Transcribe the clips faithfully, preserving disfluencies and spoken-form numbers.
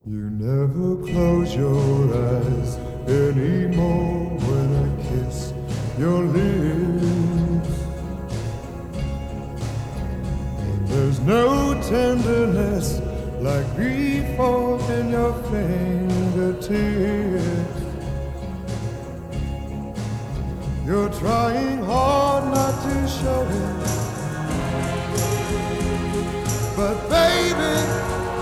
You never close your eyes anymore when I kiss your lips. And there's no tenderness like before in your fingertips. You're trying hard not to show it, but baby,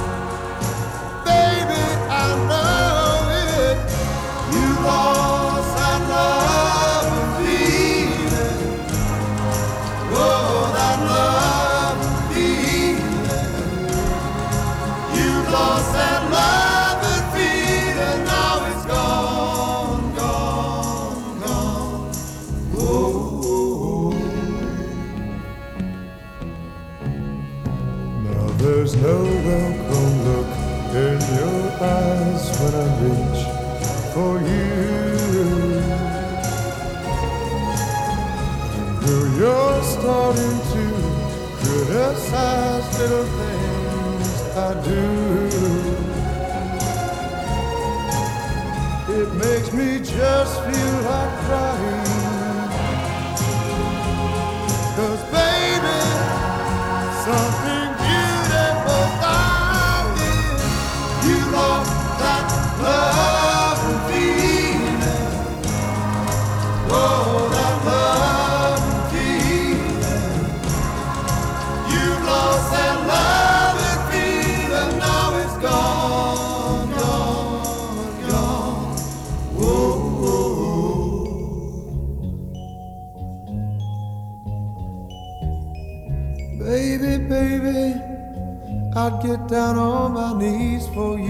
baby, I know it. You lost that love and feeling. Oh, that love and feeling. You lost that love and feeling. Now it's gone, gone, gone. Oh, now there's no welcome look in your eyes when I reach for you. Girl, you're starting to criticize little things I do. It makes me just feel like crying. 'Cause baby, something beautiful about it. You lost that love and feeling. Oh, that love and feeling. You lost that love and feeling. Now it's gone, gone, gone. Whoa, whoa. Baby, baby, I'd get down on my knees for you.